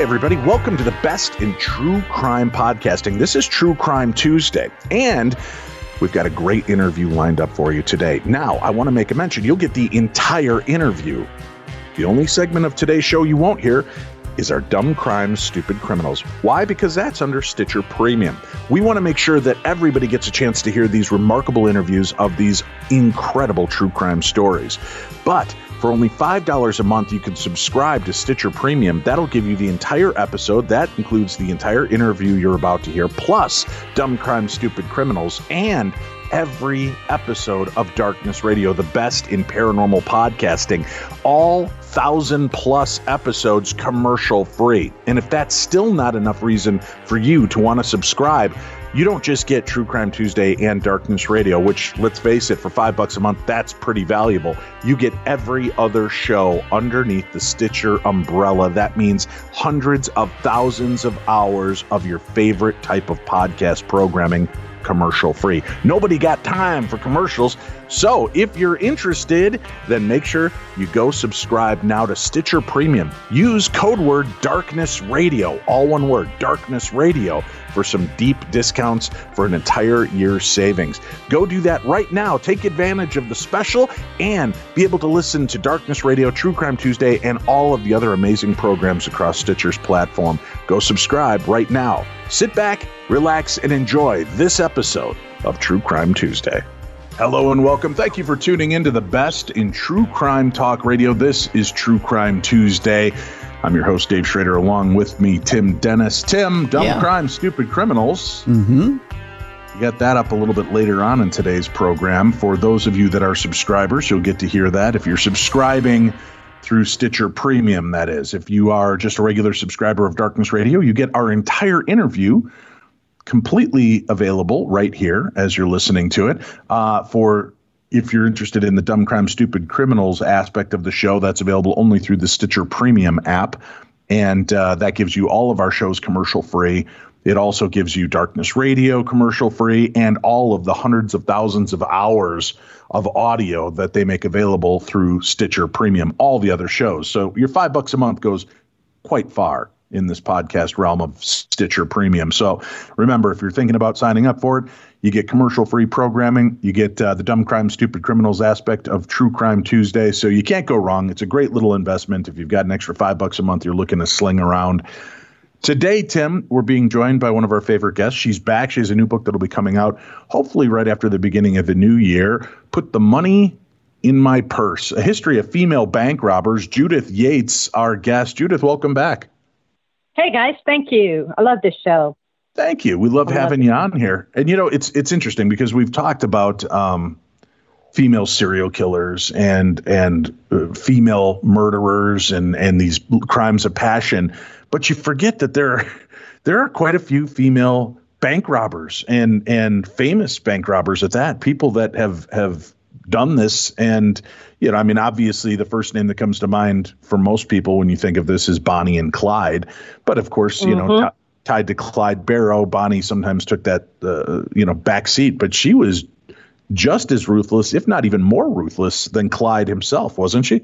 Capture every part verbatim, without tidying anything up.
everybody. Welcome to the best in true crime podcasting. This is True Crime Tuesday, and we've got a great interview lined up for you today. Now, I want to make a mention. You'll get the entire interview. The only segment of today's show you won't hear is our Dumb Crimes, Stupid Criminals. Why? Because that's under Stitcher Premium. We want to make sure that everybody gets a chance to hear these remarkable interviews of these incredible true crime stories. But for only five dollars a month, you can subscribe to Stitcher Premium. That'll give you the entire episode. That includes the entire interview you're about to hear, plus Dumb Crimes, Stupid Criminals, and every episode of Darkness Radio, the best in paranormal podcasting. All thousand plus episodes commercial free. And if that's still not enough reason for you to want to subscribe, you don't just get True Crime Tuesday and Darkness Radio, which, let's face it, for five bucks a month, that's pretty valuable. You get every other show underneath the Stitcher umbrella. That means hundreds of thousands of hours of your favorite type of podcast programming commercial free. Nobody got time for commercials. So if you're interested, then make sure you go subscribe now to Stitcher Premium. Use code word Darkness Radio, all one word, Darkness Radio, for some deep discounts for an entire year's savings. Go do that right now. Take advantage of the special and be able to listen to Darkness Radio, True Crime Tuesday, and all of the other amazing programs across Stitcher's platform. Go subscribe right now. Sit back, relax, and enjoy this episode of True Crime Tuesday. Hello and welcome. Thank you for tuning in to the best in true crime talk radio. This is True Crime Tuesday. I'm your host, Dave Schrader, along with me, Tim Dennis. Tim, Dumb yeah. Crime, Stupid Criminals. Mm-hmm. We got that up a little bit later on in today's program. For those of you that are subscribers, you'll get to hear that. If you're subscribing through Stitcher Premium, that is. If you are just a regular subscriber of Darkness Radio, you get our entire interview completely available right here as you're listening to it. Uh, for if you're interested in the Dumb Crime, Stupid Criminals aspect of the show, that's available only through the Stitcher Premium app. And uh, that gives you all of our shows commercial free. It also gives you Darkness Radio commercial free and all of the hundreds of thousands of hours of audio that they make available through Stitcher Premium, all the other shows. So your five bucks a month goes quite far in this podcast realm of Stitcher Premium. So remember, if you're thinking about signing up for it, you get commercial-free programming. You get uh, the Dumb Crime, Stupid Criminals aspect of True Crime Tuesday. So you can't go wrong. It's a great little investment. If you've got an extra five bucks a month you're looking to sling around. Today, Tim, we're being joined by one of our favorite guests. She's back. She has a new book that'll be coming out hopefully right after the beginning of the new year. Put the Money in My Purse, A History of Female Bank Robbers. Judith Yates, our guest. Judith, welcome back. Hey, guys. Thank you. I love this show. Thank you. We love I having love you on here. And, you know, it's it's interesting because we've talked about um, female serial killers and and uh, female murderers and, and these crimes of passion. But you forget that there are, there are quite a few female bank robbers and and famous bank robbers at that, people that have have done this. And, you know, I mean, obviously the first name that comes to mind for most people when you think of this is Bonnie and Clyde. But of course, you mm-hmm. know, t- tied to Clyde Barrow, Bonnie sometimes took that, uh, you know, back seat. But she was just as ruthless, if not even more ruthless than Clyde himself, wasn't she?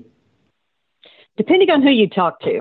Depending on who you talk to.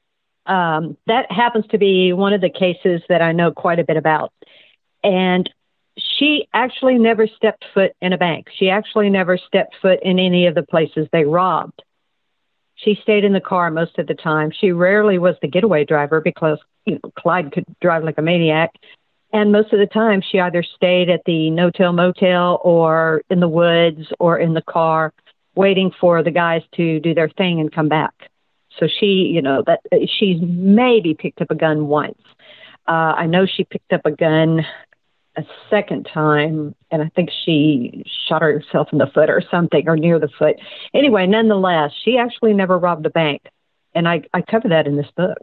Um, that happens to be one of the cases that I know quite a bit about. And she actually never stepped foot in a bank. She actually never stepped foot in any of the places they robbed. She stayed in the car most of the time. She rarely was the getaway driver because, you know, Clyde could drive like a maniac. And most of the time she either stayed at the no-till motel or in the woods or in the car waiting for the guys to do their thing and come back. So she, you know, that she's maybe picked up a gun once. Uh, I know she picked up a gun a second time, and I think she shot herself in the foot or something, or near the foot. Anyway, nonetheless, she actually never robbed a bank, and I, I cover that in this book.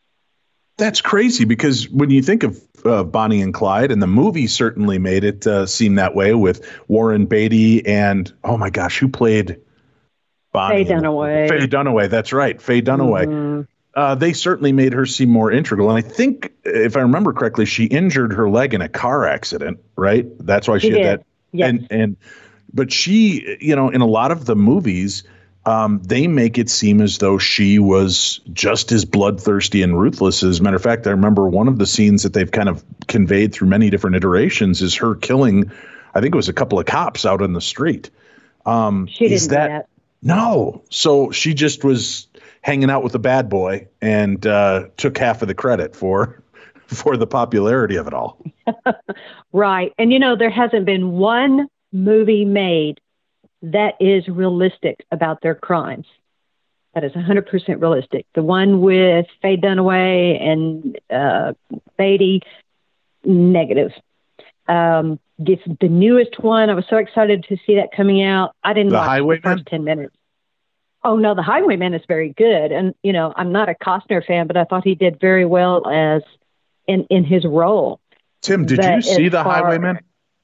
That's crazy, because when you think of uh, Bonnie and Clyde, and the movie certainly made it uh, seem that way with Warren Beatty and, oh my gosh, who played Bonnie? Faye Dunaway. Faye Dunaway, that's right, Faye Dunaway. Mm-hmm. Uh, they certainly made her seem more integral. And I think, if I remember correctly, she injured her leg in a car accident, right? That's why she, she had did. that. Yes. And, and, but she, you know, in a lot of the movies, um, they make it seem as though she was just as bloodthirsty and ruthless. As a matter of fact, I remember one of the scenes that they've kind of conveyed through many different iterations is her killing, I think it was a couple of cops out in the street. Um, she is didn't that, do that. No. So she just was hanging out with a bad boy and uh, took half of the credit for for the popularity of it all. Right. And, you know, there hasn't been one movie made that is realistic about their crimes. That is one hundred percent realistic. The one with Faye Dunaway and uh, Beatty, negative. Um, this, the newest one, I was so excited to see that coming out. I didn't The watch Highwayman? the first ten minutes. Oh, no, The Highwayman is very good. And, you know, I'm not a Costner fan, but I thought he did very well as in, in his role. Tim, did But you see as The far- Highwayman?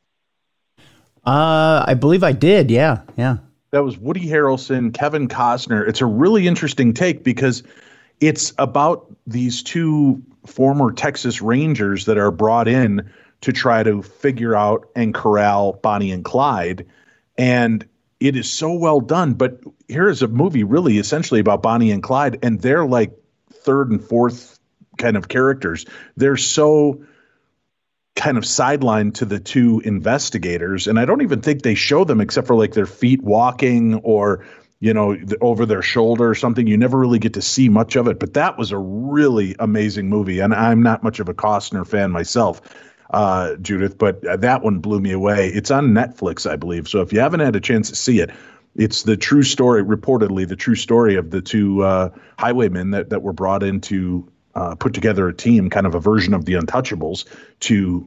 Uh, I believe I did. Yeah. Yeah. That was Woody Harrelson, Kevin Costner. It's a really interesting take because it's about these two former Texas Rangers that are brought in to try to figure out and corral Bonnie and Clyde. And it is so well done. But here is a movie really essentially about Bonnie and Clyde, and they're like third and fourth kind of characters. They're so kind of sidelined to the two investigators. And I don't even think they show them except for like their feet walking or, you know, the, over their shoulder or something. You never really get to see much of it. But that was a really amazing movie. And I'm not much of a Costner fan myself, uh, Judith, but that one blew me away. It's on Netflix, I believe. So if you haven't had a chance to see it, it's the true story, reportedly the true story of the two uh, highwaymen that, that were brought in to uh, put together a team, kind of a version of the Untouchables, to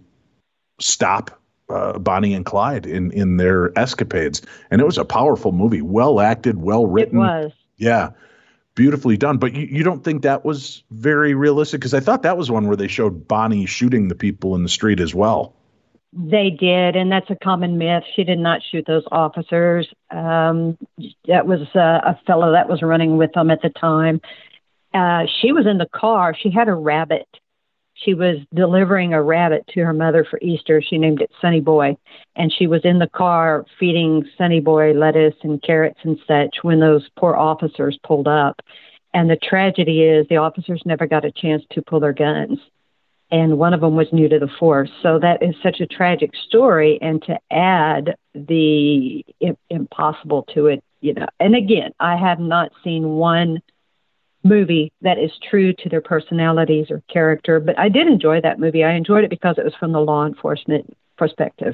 stop uh, Bonnie and Clyde in, in their escapades. And it was a powerful movie, well acted, well written. It was. Yeah, beautifully done. But you, you don't think that was very realistic? Because I thought that was one where they showed Bonnie shooting the people in the street as well. They did, and that's a common myth. She did not shoot those officers. Um, that was uh, a fellow that was running with them at the time. Uh, she was in the car. She had a rabbit. She was delivering a rabbit to her mother for Easter. She named it Sunny Boy. And she was in the car feeding Sunny Boy lettuce and carrots and such when those poor officers pulled up. And the tragedy is the officers never got a chance to pull their guns. And one of them was new to the force. So that is such a tragic story. And to add the I- impossible to it, you know, and again, I have not seen one movie that is true to their personalities or character, but I did enjoy that movie. I enjoyed it because it was from the law enforcement perspective.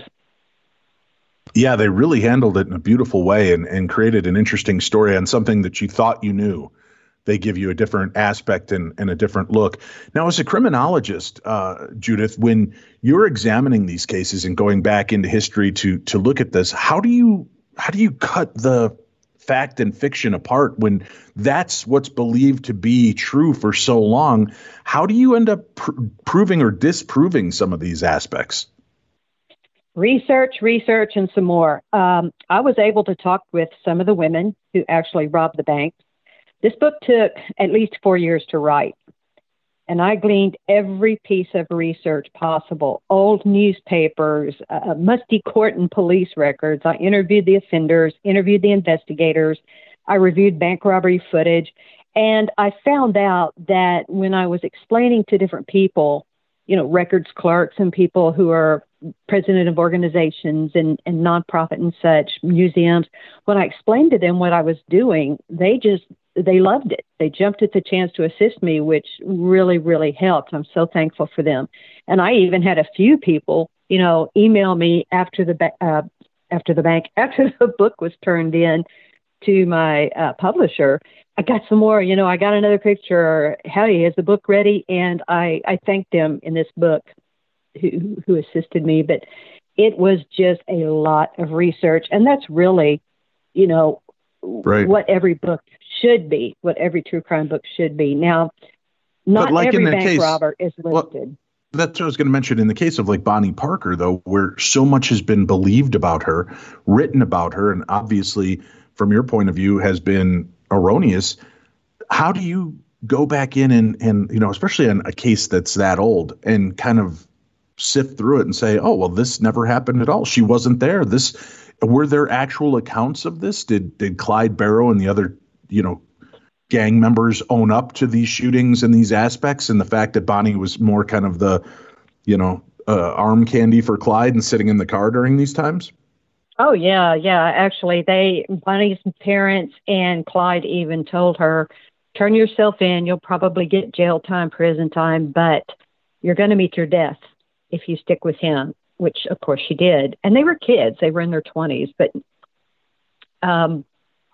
Yeah, they really handled it in a beautiful way and, and created an interesting story on something that you thought you knew. They give you a different aspect and, and a different look. Now, as a criminologist, uh, Judith, when you're examining these cases and going back into history to to look at this, how do you how do you cut the fact and fiction apart when that's what's believed to be true for so long? How do you end up pr- proving or disproving some of these aspects? Research, research, and some more. Um, I was able to talk with some of the women who actually robbed the bank. This book took at least four years to write, and I gleaned every piece of research possible, old newspapers, uh, musty court and police records. I interviewed the offenders, interviewed the investigators. I reviewed bank robbery footage, and I found out that when I was explaining to different people, you know, records clerks and people who are president of organizations and, and nonprofit and such, museums, when I explained to them what I was doing, they just they loved it. They jumped at the chance to assist me, which really, really helped. I'm so thankful for them. And I even had a few people, you know, email me after the ba- uh, after the bank, after the book was turned in to my uh, publisher. I got some more, you know, I got another picture. Or, Howdy, is the book ready? And I, I thanked them in this book who, who assisted me. But it was just a lot of research. And that's really, you know, right, what every book should be, what every true crime book should be. Now, not like every bank case, robber is listed. Well, that's what I was going to mention. In the case of like Bonnie Parker, though, where so much has been believed about her, written about her, and obviously from your point of view has been erroneous. How do you go back in and, and, you know, especially on a case that's that old, and kind of sift through it and say, oh, well, this never happened at all. She wasn't there. This, were there actual accounts of this? Did did Clyde Barrow and the other, you know, gang members own up to these shootings and these aspects, and the fact that Bonnie was more kind of the, you know, uh, arm candy for Clyde and sitting in the car during these times? Oh, yeah, yeah. Actually, they Bonnie's parents and Clyde even told her, turn yourself in. You'll probably get jail time, prison time, but you're going to meet your death if you stick with him, which, of course, she did. And they were kids. They were in their twenties. But um,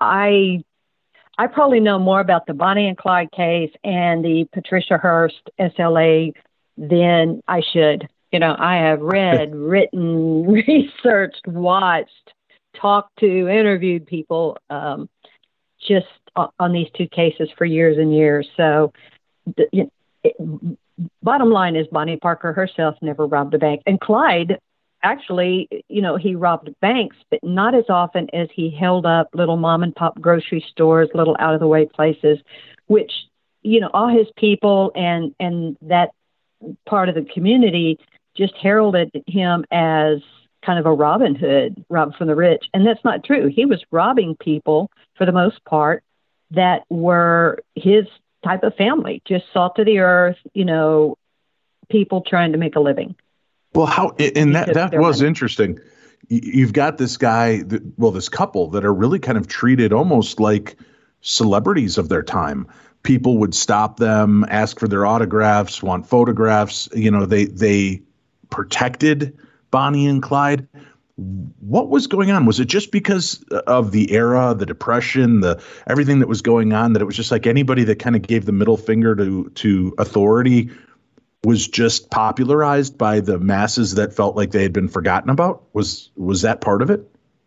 I I probably know more about the Bonnie and Clyde case and the Patricia Hearst S L A than I should. You know, I have read, written, researched, watched, talked to, interviewed people um, just on these two cases for years and years. So the, you it, bottom line is Bonnie Parker herself never robbed a bank. And Clyde, actually, you know, he robbed banks, but not as often as he held up little mom and pop grocery stores, little out of the way places, which, you know, all his people and, and that part of the community just heralded him as kind of a Robin Hood, rob from the rich. And that's not true. He was robbing people for the most part that were his type of family, just salt of the earth, you know, people trying to make a living. Well, how, and that, that was money. interesting. You've got this guy, that, well, this couple that are really kind of treated almost like celebrities of their time. People would stop them, ask for their autographs, want photographs. You know, they, they protected Bonnie and Clyde. What was going on? Was it just because of the era, the Depression, the everything that was going on, that it was just like anybody that kind of gave the middle finger to to authority was just popularized by the masses that felt like they had been forgotten about? Was was that part of it?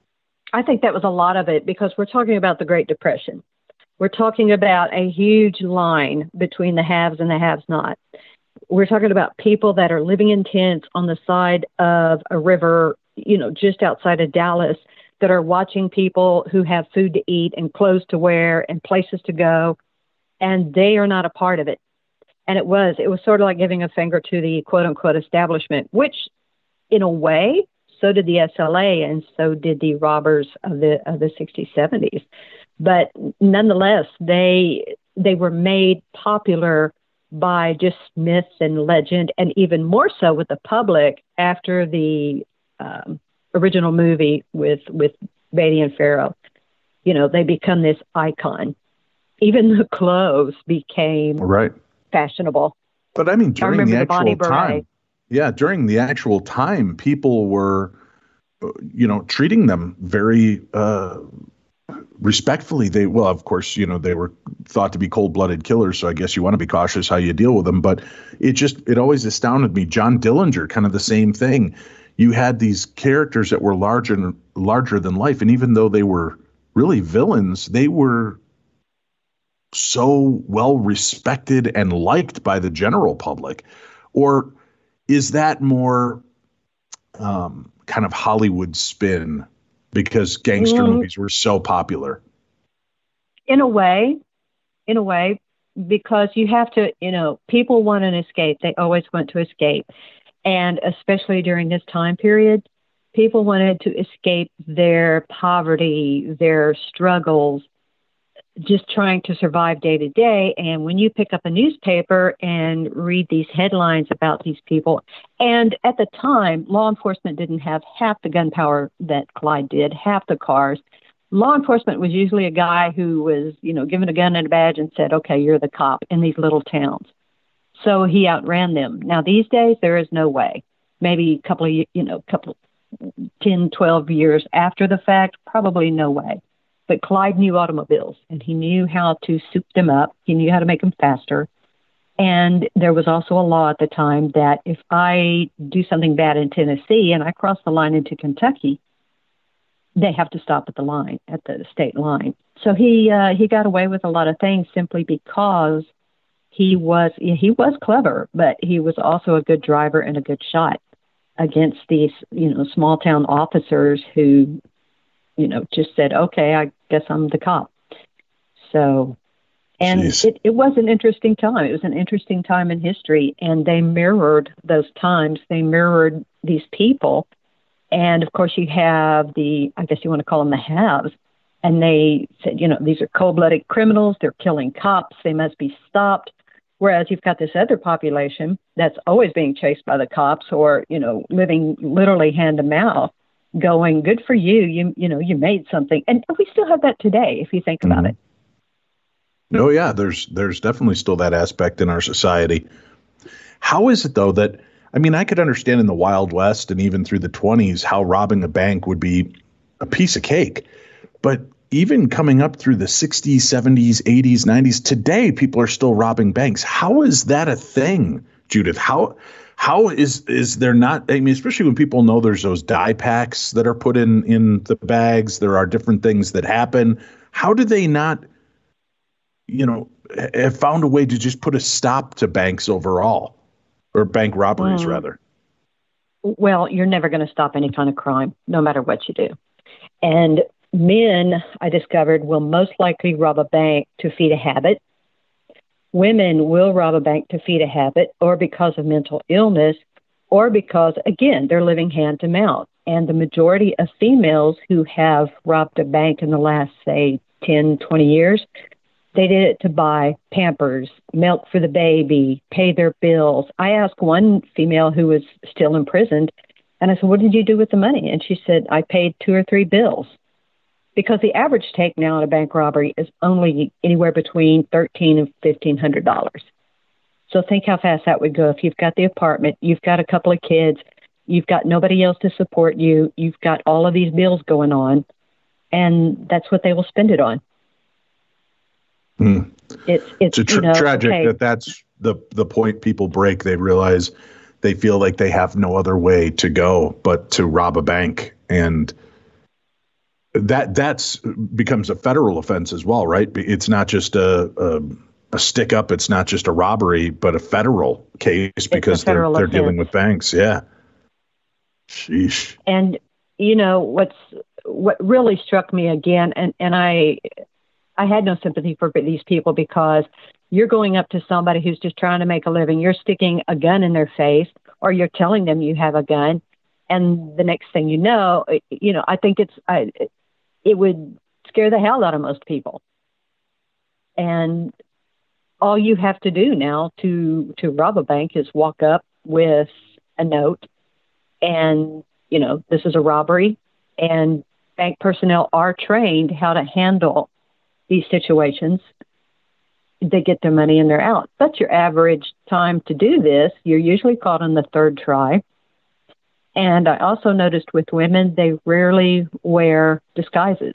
I think that was a lot of it, because we're talking about the Great Depression. We're talking about a huge line between the haves and the have-not. We're talking about people that are living in tents on the side of a river, you know, just outside of Dallas, that are watching people who have food to eat and clothes to wear and places to go, and they are not a part of it. And it was, it was sort of like giving a finger to the quote unquote establishment, which in a way, so did the S L A and so did the robbers of the, of the sixties, seventies. But nonetheless, they, they were made popular by just myth and legend, and even more so with the public after the um, original movie with, with Beatty and Farrow. You know, they become this icon. Even the clothes became right. fashionable. But I mean, during I the the actual time, yeah, during the actual time, people were, you know, treating them very uh, respectfully. They, well, of course, you know, they were thought to be cold-blooded killers, so I guess you want to be cautious how you deal with them. But it just, it always astounded me. John Dillinger, kind of the same thing. You had these characters that were larger and larger than life, and even though they were really villains, they were so well respected and liked by the general public. Or is that more um, kind of Hollywood spin because gangster mm. movies were so popular? In a way, in a way, because you have to, you know, people want an escape. They always want to escape. And especially during this time period, people wanted to escape their poverty, their struggles, just trying to survive day to day. And when you pick up a newspaper and read these headlines about these people, and at the time, law enforcement didn't have half the gun power that Clyde did, half the cars. Law enforcement was usually a guy who was, you know, given a gun and a badge and said, okay, you're the cop in these little towns. So he outran them. Now, these days, there is no way. Maybe a couple of, you know, couple, ten, twelve years after the fact, probably no way. But Clyde knew automobiles, and he knew how to soup them up. He knew how to make them faster. And there was also a law at the time that if I do something bad in Tennessee and I cross the line into Kentucky, they have to stop at the line, at the state line. So he uh, he got away with a lot of things simply because he was he was clever, but he was also a good driver and a good shot against these, you know, small town officers who, you know, just said, okay, I guess I'm the cop. So, and it, it was an interesting time. It was an interesting time in history, and they mirrored those times. They mirrored these people And of course, you have the, I guess you want to call them the haves. And they said, you know, these are cold-blooded criminals. They're killing cops. They must be stopped. Whereas you've got this other population that's always being chased by the cops, or, you know, living literally hand to mouth, going, good for you. You, you know, you made something. And we still have that today, if you think about mm-hmm. it. No, yeah, there's there's definitely still that aspect in our society. How is it, though, that, I mean, I could understand in the Wild West and even through the twenties how robbing a bank would be a piece of cake. But even coming up through the sixties, seventies, eighties, nineties, today people are still robbing banks. How is that a thing, Judith? How how is is there not? I mean, especially when people know there's those dye packs that are put in in the bags. There are different things that happen. How do they not, you know, have found a way to just put a stop to banks overall, or bank robberies, mm. rather? Well, you're never going to stop any kind of crime, no matter what you do. And men, I discovered, will most likely rob a bank to feed a habit. Women will rob a bank to feed a habit, or because of mental illness, or because, again, they're living hand to mouth. And the majority of females who have robbed a bank in the last, say, ten, twenty years, they did it to buy Pampers, milk for the baby, pay their bills. I asked one female who was still imprisoned, and I said, what did you do with the money? And she said, I paid two or three bills. Because the average take now in a bank robbery is only anywhere between thirteen and fifteen hundred dollars. So think how fast that would go. If you've got the apartment, you've got a couple of kids, you've got nobody else to support you, you've got all of these bills going on, and that's what they will spend it on. Hmm. It's it's, it's tr- you know, tragic okay. that that's the the point people break. They realize they feel like they have no other way to go but to rob a bank, and that that's becomes a federal offense as well, right? It's not just a a, a stick up. It's not just a robbery, but a federal case because federal they're they're offense. dealing with banks. Yeah. Sheesh. And you know what's what really struck me again, and and I I had no sympathy for these people, because you're going up to somebody who's just trying to make a living. You're sticking a gun in their face, or you're telling them you have a gun, and the next thing you know, you know, I think it's I. it would scare the hell out of most people. And all you have to do now to, to rob a bank is walk up with a note and, you know, this is a robbery, and bank personnel are trained how to handle these situations. They get their money and they're out. But your average time to do this, you're usually caught on the third try. And I also noticed with women, they rarely wear disguises.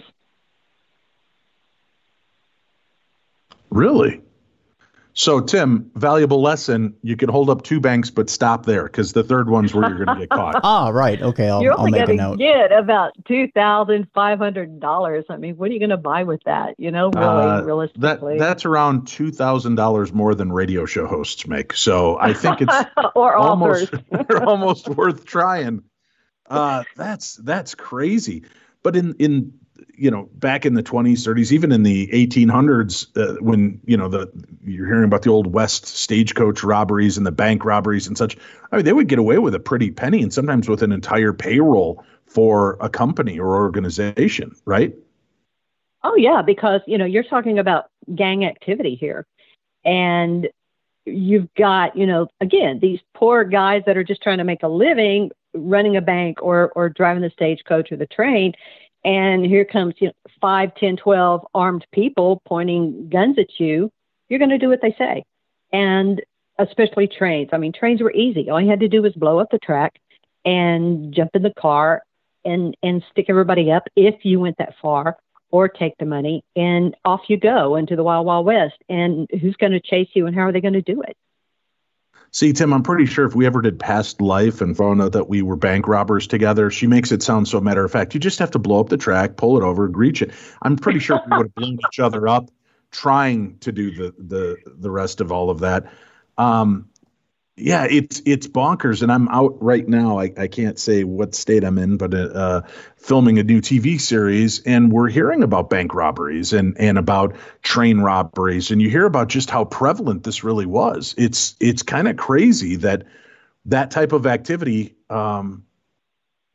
Really? So, Tim, valuable lesson. You could hold up two banks, but stop there, because the third one's where you're going to get caught. Ah, right. Okay, I'll, you're I'll only make a going note. to get about two thousand five hundred dollars. I mean, what are you going to buy with that? You know, really, uh, realistically. That, that's around two thousand dollars more than radio show hosts make. So I think it's or almost, authors. almost worth trying. Uh, that's that's crazy. But in, in you know, back in the twenties, thirties, even in the eighteen hundreds, uh, when, you know, the you're hearing about the old West stagecoach robberies and the bank robberies and such, I mean, they would get away with a pretty penny, and sometimes with an entire payroll for a company or organization, right? Oh, yeah, because, you know, you're talking about gang activity here. And you've got, you know, again, these poor guys that are just trying to make a living running a bank or or driving the stagecoach or the train. And here comes, you know, five, ten, twelve armed people pointing guns at you. You're going to do what they say. And especially trains. I mean, trains were easy. All you had to do was blow up the track and jump in the car and, and stick everybody up if you went that far, or take the money, and off you go into the wild, wild west. And who's going to chase you, and how are they going to do it? See, Tim, I'm pretty sure if we ever did Past Life and found out that we were bank robbers together, she makes it sound so matter of fact. You just have to blow up the track, pull it over, reach it. I'm pretty sure we would have blown each other up trying to do the the the rest of all of that. Um, yeah, it's it's bonkers. And I'm out right now. I, I can't say what state I'm in, but uh, filming a new T V series, and we're hearing about bank robberies and and about train robberies, and you hear about just how prevalent this really was. It's it's kind of crazy that that type of activity um,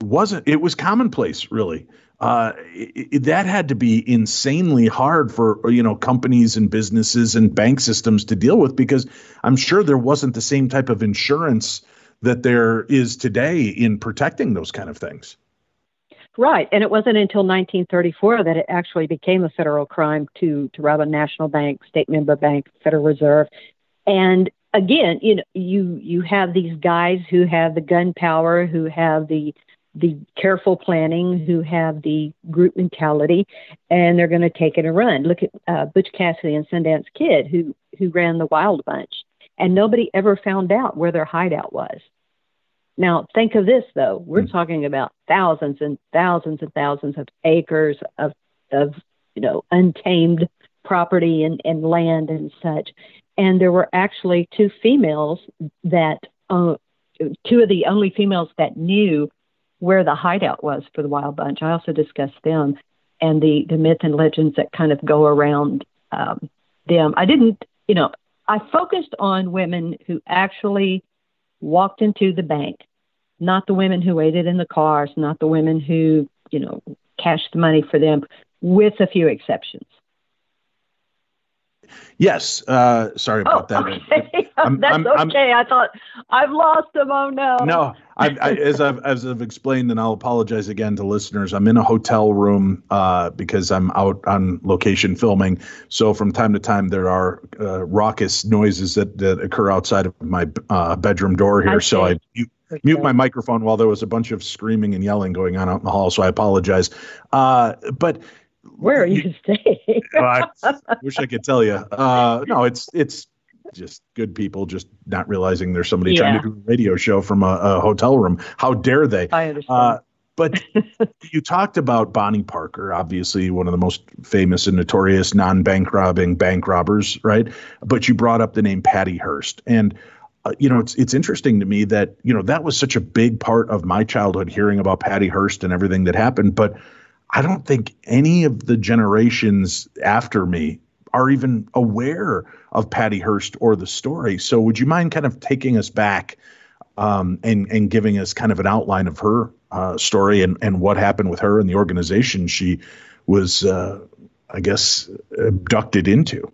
wasn't, it was commonplace, really. Uh, it, it, that had to be insanely hard for, you know, companies and businesses and bank systems to deal with, because I'm sure there wasn't the same type of insurance that there is today in protecting those kind of things. Right. And it wasn't until nineteen thirty-four that it actually became a federal crime to, to rob a national bank, state member bank, Federal Reserve. And again, you know, you, you have these guys who have the gunpowder, who have the the careful planning, who have the group mentality, and they're going to take it and run. Look at uh, Butch Cassidy and Sundance Kid, who who ran the Wild Bunch, and nobody ever found out where their hideout was. Now, think of this, though. We're mm. talking about thousands and thousands and thousands of acres of, of you know, untamed property and, and land and such. And there were actually two females that, uh, two of the only females that knew where the hideout was for the Wild Bunch. I also discussed them and the, the myth and legends that kind of go around um, them. I didn't, you know, I focused on women who actually walked into the bank, not the women who waited in the cars, not the women who, you know, cashed the money for them, with a few exceptions. Yes. Uh, sorry about oh, that. Okay. I'm, That's I'm, okay. I'm, I thought I've lost them. Oh no. No, I, I, as I've as I've explained, and I'll apologize again to listeners. I'm in a hotel room uh, because I'm out on location filming. So from time to time there are uh, raucous noises that, that occur outside of my uh, bedroom door here. I so I mute, okay. mute my microphone while there was a bunch of screaming and yelling going on out in the hall. So I apologize. Uh, but. Where are you staying? I wish I could tell you. Uh, no, it's it's just good people just not realizing there's somebody yeah. trying to do a radio show from a, a hotel room. How dare they? I understand. Uh, but you talked about Bonnie Parker, obviously one of the most famous and notorious non-bank robbing bank robbers, right? But you brought up the name Patty Hearst. And Uh, you know, it's it's interesting to me that, you know, that was such a big part of my childhood, hearing about Patty Hearst and everything that happened. But I don't think any of the generations after me are even aware of Patty Hearst or the story. So would you mind kind of taking us back um, and, and giving us kind of an outline of her uh, story and, and what happened with her and the organization she was, uh, I guess, abducted into?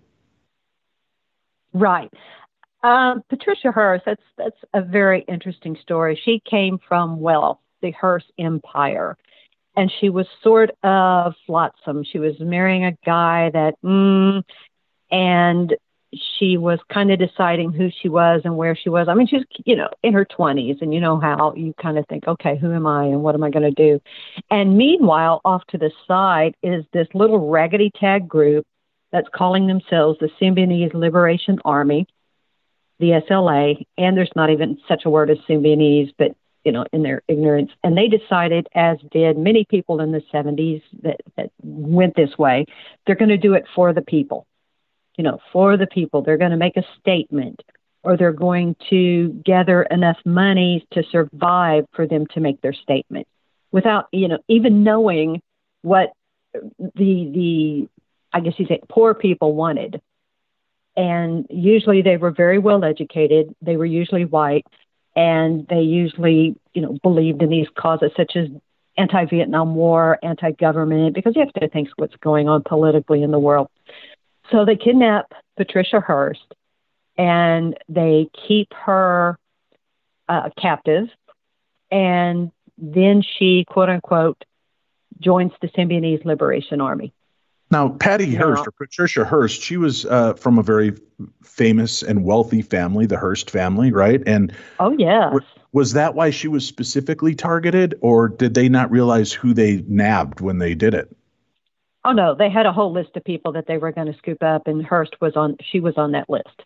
Right. Um, Patricia Hearst, that's, that's a very interesting story. She came from wealth, the Hearst Empire. And she was sort of flotsam. She was marrying a guy that, mm, and she was kind of deciding who she was and where she was. I mean, she's, you know, in her twenties, and you know how you kind of think, okay, who am I and what am I going to do? And meanwhile, off to the side is this little raggedy tag group that's calling themselves the Symbionese Liberation Army, the S L A, and there's not even such a word as Symbionese, but you know, in their ignorance. And they decided, as did many people in the seventies that, that went this way, they're going to do it for the people, you know, for the people. They're going to make a statement, or they're going to gather enough money to survive for them to make their statement without, you know, even knowing what the, the, I guess you say, poor people wanted. And usually they were very well educated. They were usually white. And they usually, you know, believed in these causes such as anti-Vietnam War, anti-government, because you have to think what's going on politically in the world. So they kidnap Patricia Hearst, and they keep her uh, captive. And then she, quote unquote, joins the Symbionese Liberation Army. Now, Patty Yeah. Hearst, or Patricia Hearst, she was uh, from a very famous and wealthy family, the Hearst family, right? And Oh, yes. w- was that why she was specifically targeted, or did they not realize who they nabbed when they did it? Oh, no, they had a whole list of people that they were going to scoop up, and Hearst was on, she was on that list.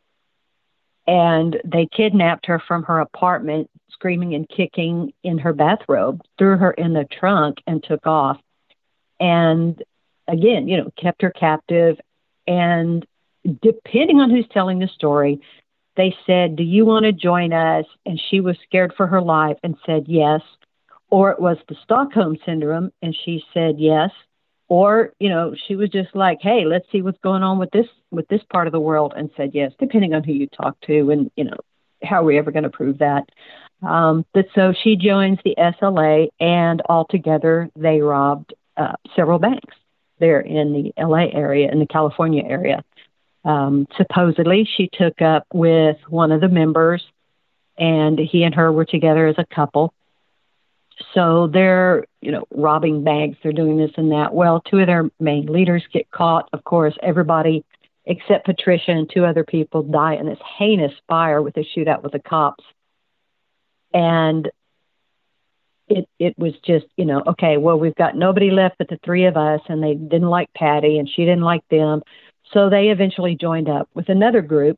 And they kidnapped her from her apartment, screaming and kicking in her bathrobe, threw her in the trunk, and took off. And again, you know, kept her captive. And depending on who's telling the story, they said, do you want to join us? And she was scared for her life and said yes. Or it was the Stockholm Syndrome, and she said yes. Or, you know, she was just like, hey, let's see what's going on with this, with this part of the world, and said yes, depending on who you talk to. And, you know, how are we ever going to prove that? Um, but so she joins the S L A, and altogether they robbed uh, several banks there in the L A area, in the California area. Um, supposedly, she took up with one of the members, and he and her were together as a couple. So they're, you know, robbing banks. They're doing this and that. Well, two of their main leaders get caught. Of course, everybody except Patricia and two other people die in this heinous fire with a shootout with the cops. And it it was just, you know, okay, well, we've got nobody left but the three of us, and they didn't like Patty, and she didn't like them. So they eventually joined up with another group,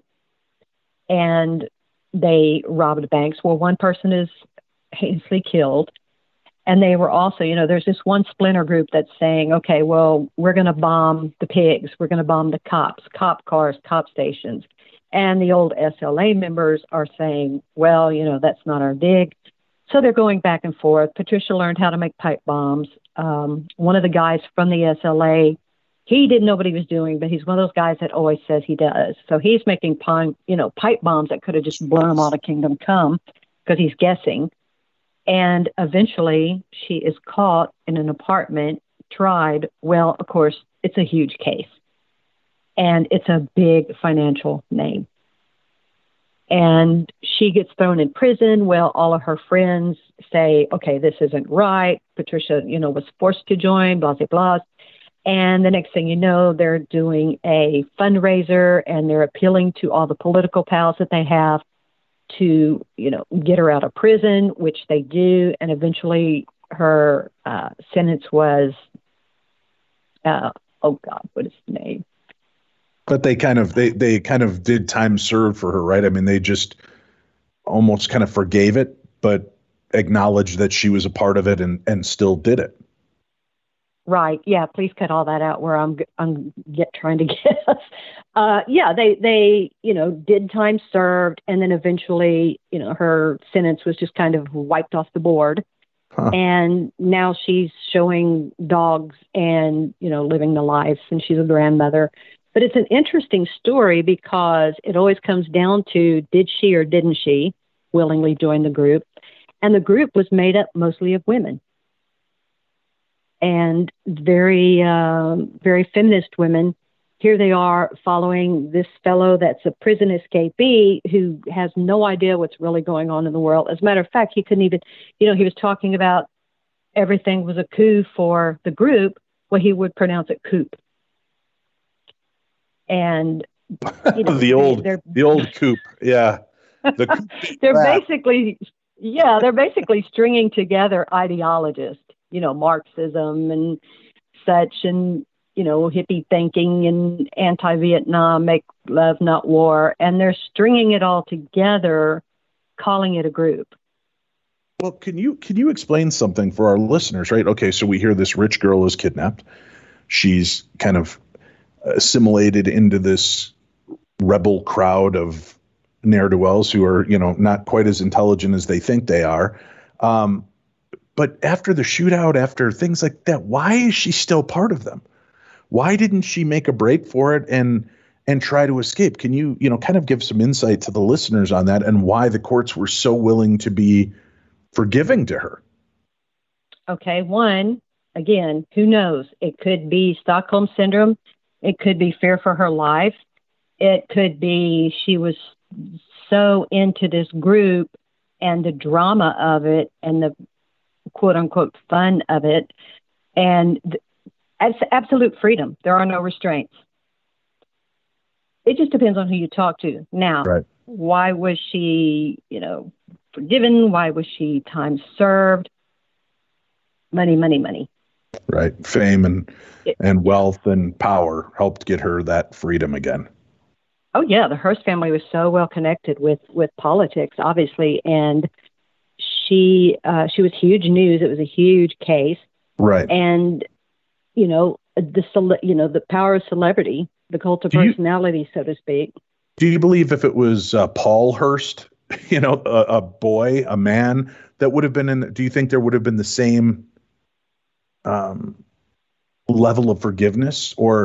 and they robbed banks. Well, one person is heinously killed. And they were also, you know, there's this one splinter group that's saying, okay, well, we're going to bomb the pigs. We're going to bomb the cops, cop cars, cop stations. And the old S L A members are saying, well, you know, that's not our dig. So they're going back and forth. Patricia learned how to make pipe bombs. Um, one of the guys from the S L A, he didn't know what he was doing, but he's one of those guys that always says he does. So he's making, pine, you know, pipe bombs that could have just blown them all to Kingdom Come because he's guessing. And eventually she is caught in an apartment, tried. Well, of course, it's a huge case. And it's a big financial name. And she gets thrown in prison. Well, all of her friends say, okay, this isn't right. Patricia, you know, was forced to join, blah, blah, blah. And the next thing you know, they're doing a fundraiser, and they're appealing to all the political pals that they have to, you know, get her out of prison, which they do. And eventually her uh, sentence was, uh, oh God, what is the name? But they kind of, they, they kind of did time served for her, right? I mean, they just almost kind of forgave it, but acknowledged that she was a part of it and, and still did it. Right. Yeah. Please cut all that out where I'm, I'm get trying to guess. Uh, yeah, they, they, you know, did time served. And then eventually, you know, her sentence was just kind of wiped off the board. Huh. And now she's showing dogs and, you know, living the life, and she's a grandmother. But it's an interesting story because it always comes down to, did she or didn't she willingly join the group? And the group was made up mostly of women. And very, uh, very feminist women. Here they are following this fellow that's a prison escapee who has no idea what's really going on in the world. As a matter of fact, he couldn't even, you know, he was talking about everything was a coup for the group. Well, he would pronounce it coup. And you know, the old, the old coup, yeah. The coup they're basically, yeah, they're basically stringing together ideologists. You know, Marxism and such, and, you know, hippie thinking and anti-Vietnam, make love, not war. And they're stringing it all together, calling it a group. Well, can you can you explain something for our listeners, right? Okay, so we hear this rich girl is kidnapped. She's kind of assimilated into this rebel crowd of ne'er-do-wells who are, you know, not quite as intelligent as they think they are. Um, But after the shootout, after things like that, why is she still part of them? Why didn't she make a break for it and and try to escape? Can you, you know, kind of give some insight to the listeners on that and why the courts were so willing to be forgiving to her? Okay, one, again, who knows? It could be Stockholm Syndrome. It could be fear for her life. It could be she was so into this group and the drama of it and the quote unquote fun of it, and it's absolute freedom. There are no restraints. It just depends on who you talk to. Now, right. Why was she, you know, forgiven? Why was she time served? Money, money, money. Right. Fame and it, and wealth and power helped get her that freedom again. Oh yeah, the Hearst family was so well connected with with politics, obviously, and She uh, she was huge news. It was a huge case, right? And you know the you know the power of celebrity, the cult of do personality, you, so to speak. Do you believe if it was uh, Paul Hearst, you know, a, a boy, a man, that would have been in? Do you think there would have been the same um, level of forgiveness, or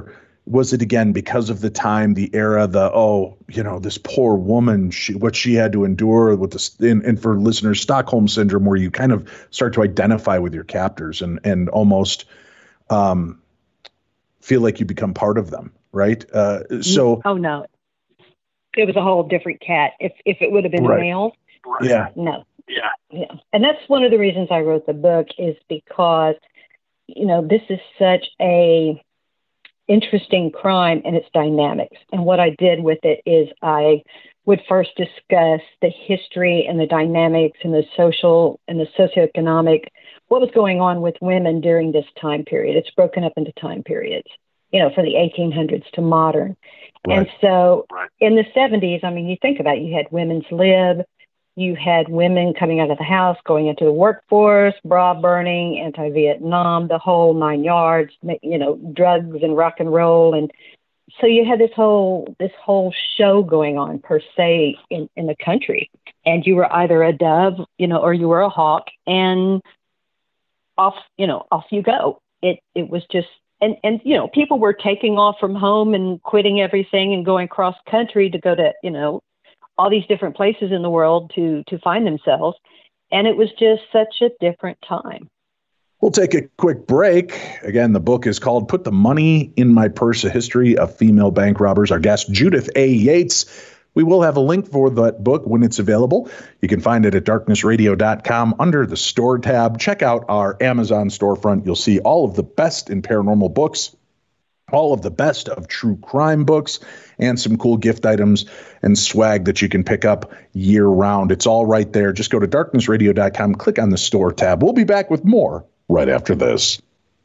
was it again because of the time, the era, the oh, you know, this poor woman, she what she had to endure with this, and, and for listeners, Stockholm syndrome, where you kind of start to identify with your captors and and almost um, feel like you become part of them, right? Uh, so oh no, it was a whole different cat. If if it would have been right. a male, yeah, no, yeah, yeah, and that's one of the reasons I wrote the book, is because you know this is such a interesting crime and its dynamics. And what I did with it is I would first discuss the history and the dynamics and the social and the socioeconomic, what was going on with women during this time period. It's broken up into time periods, you know, from the eighteen hundreds to modern. Right. And so right. in the seventies, I mean, you think about it, you had women's lib, you had women coming out of the house, going into the workforce, bra burning, anti-Vietnam, the whole nine yards, you know, drugs and rock and roll. And so you had this whole this whole show going on, per se, in, in the country. And you were either a dove, you know, or you were a hawk, and off, you know, off you go. It it was just, and, and, you know, people were taking off from home and quitting everything and going cross country to go to, you know, all these different places in the world to to find themselves. And it was just such a different time. We'll take a quick break. Again, the book is called Put the Money in My Purse, A History of Female Bank Robbers. Our guest, Judith A. Yates. We will have a link for that book when it's available. You can find it at darkness radio dot com under the store tab. Check out our Amazon storefront. You'll see all of the best in paranormal books, all of the best of true crime books, and some cool gift items and swag that you can pick up year round. It's all right there. Just go to darkness radio dot com, click on the store tab. We'll be back with more right after this.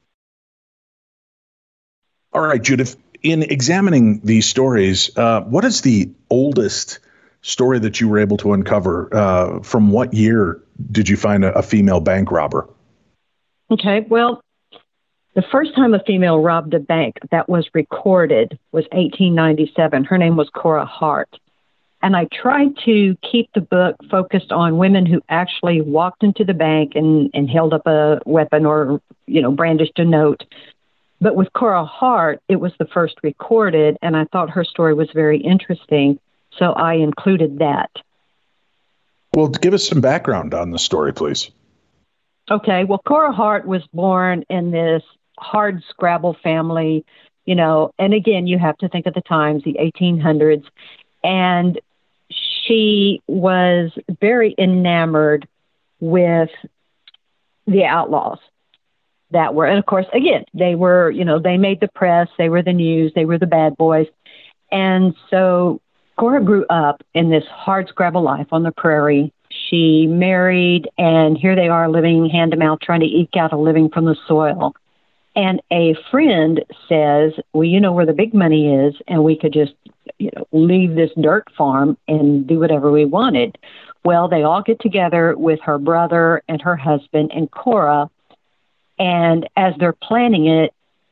All right, Judith, in examining these stories, uh, what is the oldest story that you were able to uncover? Uh, from what year did you find a, a female bank robber? Okay, well, the first time a female robbed a bank that was recorded was eighteen ninety-seven. Her name was Cora Hart. And I tried to keep the book focused on women who actually walked into the bank and, and held up a weapon or, you know, brandished a note. But with Cora Hart, it was the first recorded, and I thought her story was very interesting, so I included that. Well, give us some background on the story, please. Okay, well, Cora Hart was born in this hard scrabble family, you know, and again, you have to think of the times, the eighteen hundreds, and she was very enamored with the outlaws that were, and of course, again, they were, you know, they made the press, they were the news, they were the bad boys. And so Cora grew up in this hard scrabble life on the prairie. She married, and here they are living hand to mouth, trying to eke out a living from the soil. And a friend says, well, you know where the big money is, and we could just, you know, leave this dirt farm and do whatever we wanted. Well, they all get together with her brother and her husband and Cora, and as they're planning it,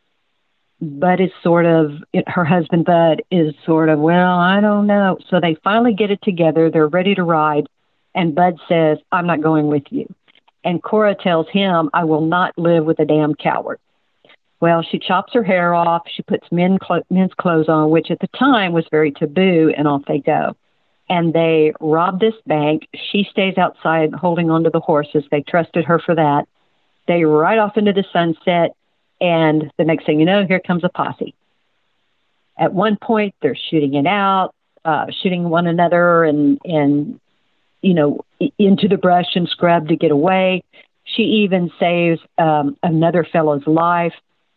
Bud is sort of, her husband Bud is sort of, well, I don't know. So they finally get it together. They're ready to ride. And Bud says, I'm not going with you. And Cora tells him, I will not live with a damn coward. Well, she chops her hair off. She puts men clo- men's clothes on, which at the time was very taboo, and off they go. And they rob this bank. She stays outside holding onto the horses. They trusted her for that. They ride off into the sunset, and the next thing you know, here comes a posse. At one point, they're shooting it out, uh, shooting one another, and, and you know, into the brush and scrub to get away. She even saves um, another fellow's life.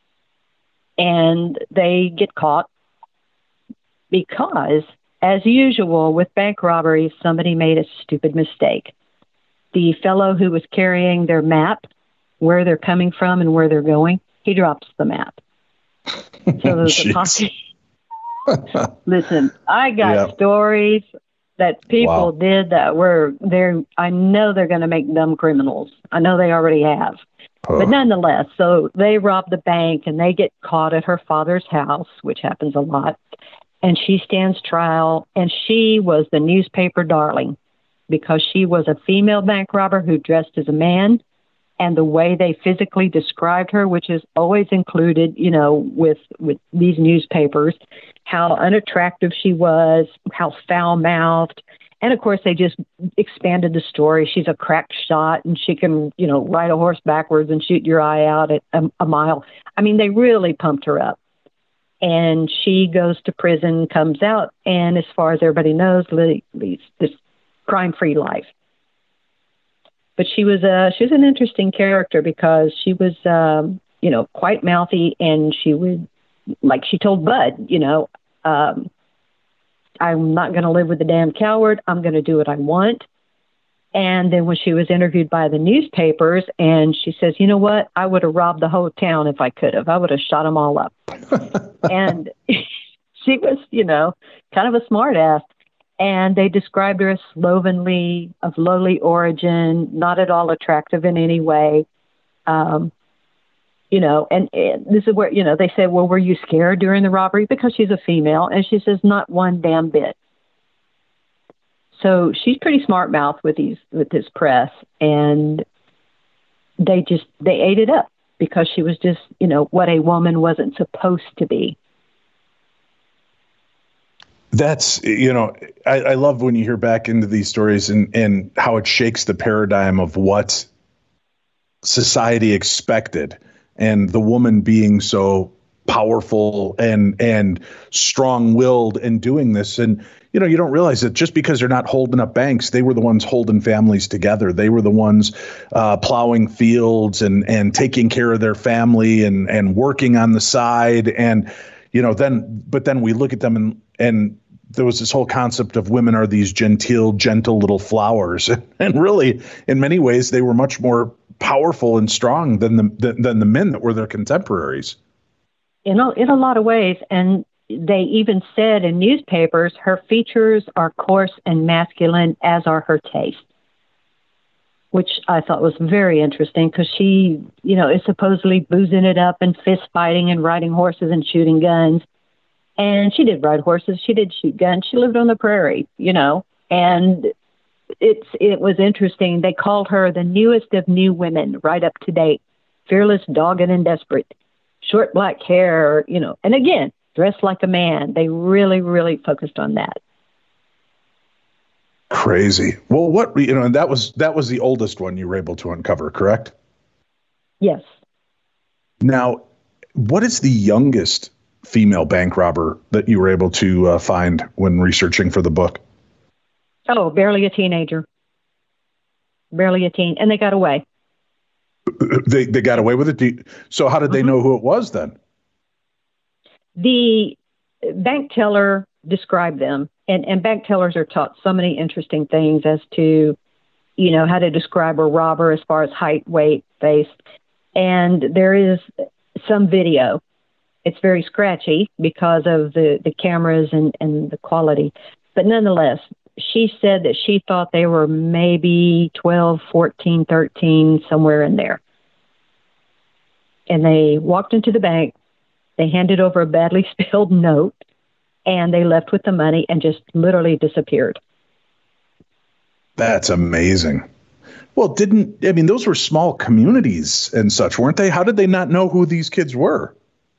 And they get caught because, as usual with bank robberies, somebody made a stupid mistake. The fellow who was carrying their map, where they're coming from and where they're going, he drops the map. So there's a posse. Listen, I got yep. stories that people wow. did that were there. I know they're going to make dumb criminals. I know they already have. Huh. But nonetheless, so they rob the bank and they get caught at her father's house, which happens a lot. And she stands trial, and she was the newspaper darling because she was a female bank robber who dressed as a man, and the way they physically described her, which is always included, you know, with, with these newspapers, how unattractive she was, how foul-mouthed. And, of course, they just expanded the story. She's a cracked shot, and she can, you know, ride a horse backwards and shoot your eye out at a, a mile. I mean, they really pumped her up. And she goes to prison, comes out, and as far as everybody knows, leads this crime-free life. But she was a she was an interesting character because she was, um, you know, quite mouthy, and she would, like she told Bud, you know, um, I'm not going to live with the damn coward. I'm going to do what I want. And then when she was interviewed by the newspapers, and she says, you know what, I would have robbed the whole town if I could have. I would have shot them all up. And she was, you know, kind of a smart ass. And they described her as slovenly, of lowly origin, not at all attractive in any way. Um, you know, and, and this is where, you know, they said, well, were you scared during the robbery? Because she's a female. And she says, not one damn bit. So she's pretty smart mouth with these, with this press. And they just, they ate it up because she was just, you know, what a woman wasn't supposed to be. That's, you know, I, I love when you hear back into these stories and, and how it shakes the paradigm of what society expected, and the woman being so powerful and and strong-willed and doing this. And, you know, you don't realize that just because they're not holding up banks, they were the ones holding families together. They were the ones uh, plowing fields and and taking care of their family and and working on the side. And, you know, then but then we look at them and and there was this whole concept of women are these genteel, gentle little flowers. And really, in many ways, they were much more powerful and strong than the than the men that were their contemporaries. In a, in a lot of ways. And they even said in newspapers, her features are coarse and masculine, as are her tastes, which I thought was very interesting because she, you know, is supposedly boozing it up and fist fighting and riding horses and shooting guns. And she did ride horses. She did shoot guns. She lived on the prairie, you know, and it's it was interesting. They called her the newest of new women, right up to date, fearless, dogged, and desperate, short black hair, you know, and again, dressed like a man. They really, really focused on that. Crazy. Well, what, you know, and that was that was the oldest one you were able to uncover, correct? Yes. Now, what is the youngest female bank robber that you were able to uh, find when researching for the book? Oh, barely a teenager. Barely a teen. And they got away. They they got away with it? So how did they mm-hmm. know who it was then? The bank teller described them. And, and bank tellers are taught so many interesting things as to, you know, how to describe a robber as far as height, weight, face. And there is some video. It's very scratchy because of the, the cameras and, and the quality. But nonetheless, she said that she thought they were maybe twelve, fourteen, thirteen, somewhere in there. And they walked into the bank. They handed over a badly spelled note, and they left with the money and just literally disappeared. That's amazing. Well, didn't, I mean, those were small communities and such, weren't they? How did they not know who these kids were?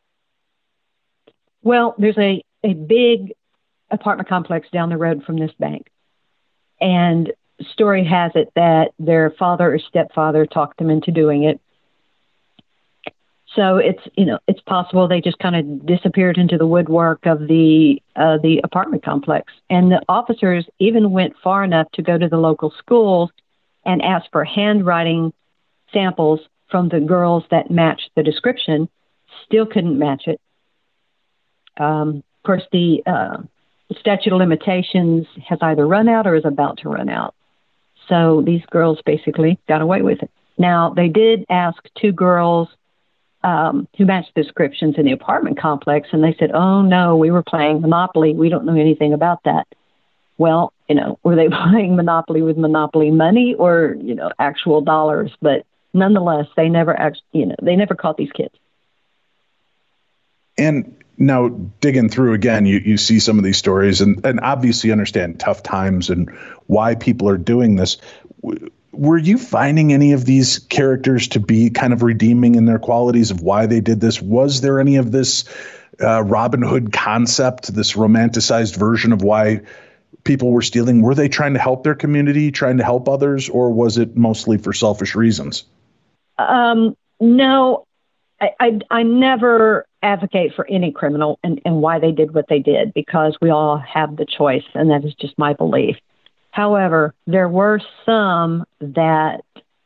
Well, there's a, a big apartment complex down the road from this bank. And story has it that their father or stepfather talked them into doing it. So it's, you know, it's possible they just kind of disappeared into the woodwork of the uh, the apartment complex. And the officers even went far enough to go to the local schools and ask for handwriting samples from the girls that matched the description. Still couldn't match it. Um, of course, the uh, statute of limitations has either run out or is about to run out. So these girls basically got away with it. Now, they did ask two girls um, who matched descriptions in the apartment complex, and they said, oh, no, we were playing Monopoly. We don't know anything about that. Well, you know, were they playing Monopoly with Monopoly money or, you know, actual dollars? But nonetheless, they never actually, you know, they never caught these kids. And now digging through again, you, you see some of these stories and, and obviously understand tough times and why people are doing this. were you finding any of these characters to be kind of redeeming in their qualities of why they did this? Was there any of this uh, Robin Hood concept, this romanticized version of why people were stealing? Were they trying to help their community, trying to help others, or was it mostly for selfish reasons? Um, no, I, I, I never advocate for any criminal and, and why they did what they did, because we all have the choice, and that is just my belief. However, there were some that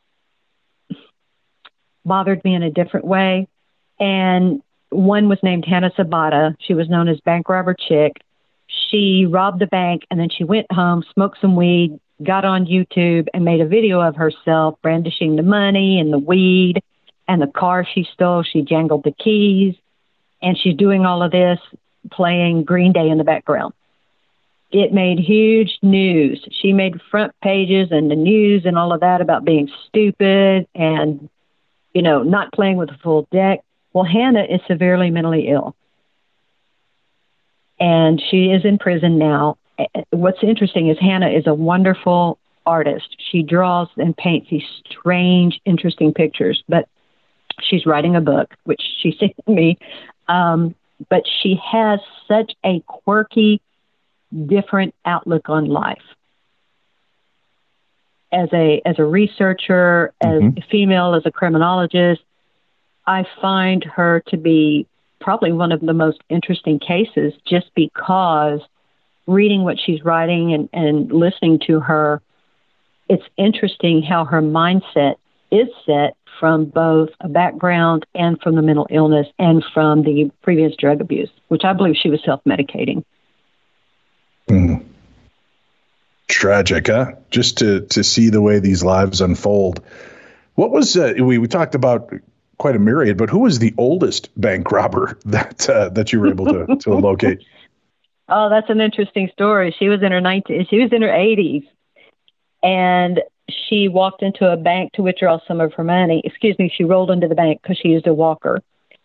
bothered me in a different way. And one was named Hannah Sabata. She was known as Bank Robber Chick. She robbed the bank, and then she went home, smoked some weed, got on YouTube, and made a video of herself brandishing the money and the weed and the car she stole. She jangled the keys, and she's doing all of this, playing Green Day in the background. It made huge news. She made front pages and the news and all of that about being stupid and, you know, not playing with a full deck. Well, Hannah is severely mentally ill, and she is in prison now. What's interesting is Hannah is a wonderful artist. She draws and paints these strange, interesting pictures, but she's writing a book, which she sent me. Um, but she has such a quirky, different outlook on life. As a as a researcher, as mm-hmm. a female, as a criminologist, I find her to be probably one of the most interesting cases, just because reading what she's writing and, and listening to her, it's interesting how her mindset is set from both a background and from the mental illness and from the previous drug abuse, which I believe she was self-medicating. Mm. Tragic, huh? Just to, to see the way these lives unfold. What was, uh, we, we talked about quite a myriad, but who was the oldest bank robber that uh, that you were able to, to locate? Oh, that's an interesting story. She was in her nineteen, she was in her eighties, and she walked into a bank to withdraw some of her money. Excuse me, she rolled into the bank because she used a walker.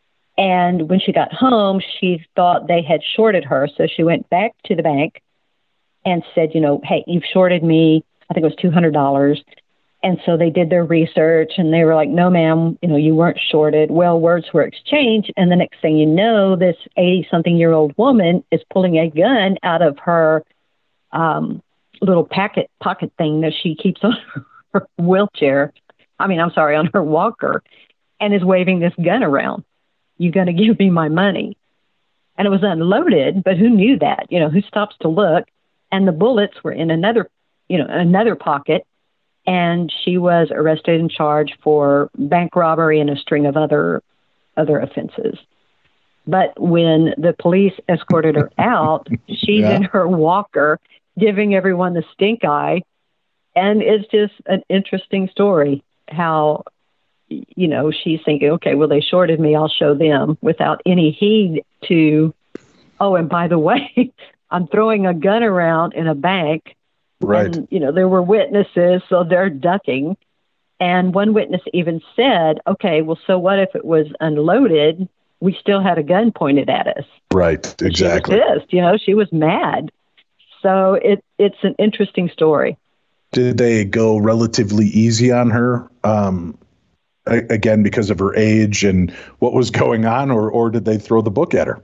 And when she got home, she thought they had shorted her. So she went back to the bank and said, you know, hey, you've shorted me. I think it was two hundred dollars. And so they did their research, and they were like, no, ma'am, you know, you weren't shorted. Well, words were exchanged. And the next thing you know, this eighty-something-year-old woman is pulling a gun out of her um, little packet pocket thing that she keeps on her wheelchair. I mean, I'm sorry, on her walker, and is waving this gun around. You going to give me my money? And it was unloaded, but who knew that? You know, who stops to look? And the bullets were in another, you know, another pocket. And she was arrested and charged for bank robbery and a string of other other offenses. But when the police escorted her out, she's yeah. in her walker, giving everyone the stink eye. And it's just an interesting story how, you know, she's thinking, okay, well, they shorted me, I'll show them, without any heed to, oh, and by the way, I'm throwing a gun around in a bank. Right. And, you know, there were witnesses, so they're ducking. And one witness even said, okay, well, so what if it was unloaded? We still had a gun pointed at us. Right, exactly. She was pissed, you know, she was mad. So it it's an interesting story. Did they go relatively easy on her, um, a- again, because of her age and what was going on, or, or did they throw the book at her?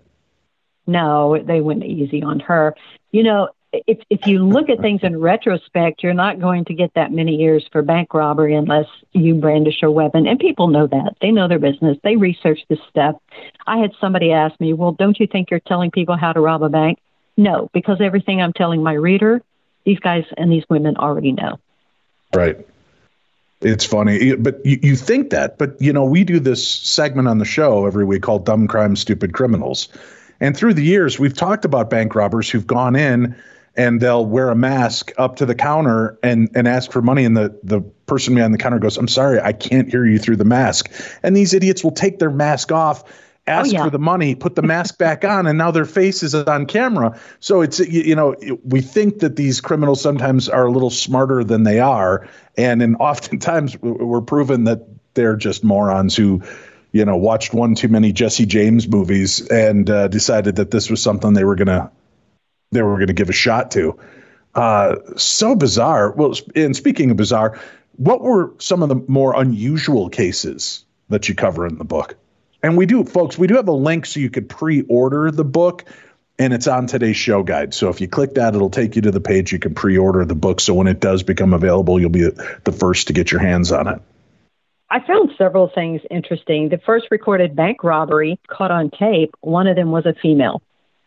No, they went easy on her. You know, if if you look at things in retrospect, you're not going to get that many years for bank robbery unless you brandish a weapon. And people know that. They know their business. They research this stuff. I had somebody ask me, well, don't you think you're telling people how to rob a bank? No, because everything I'm telling my reader, these guys and these women already know. Right. It's funny, but you, you think that, but, you know, we do this segment on the show every week called Dumb Crime, Stupid Criminals. And through the years, we've talked about bank robbers who've gone in and they'll wear a mask up to the counter and, and ask for money. And the, the person behind the counter goes, I'm sorry, I can't hear you through the mask. And these idiots will take their mask off, ask oh, yeah. for the money, put the mask back on, and now their face is on camera. So it's, you, you know, we think that these criminals sometimes are a little smarter than they are. And then oftentimes we're proven that they're just morons who, you know, watched one too many Jesse James movies and uh, decided that this was something they were going to they were going to give a shot to. Uh, so bizarre. Well, and speaking of bizarre, what were some of the more unusual cases that you cover in the book? And we do, folks, we do have a link so you could pre-order the book, and it's on today's show guide. So if you click that, it'll take you to the page you can pre-order the book. So when it does become available, you'll be the first to get your hands on it. I found several things interesting. The first recorded bank robbery caught on tape, one of them was a female.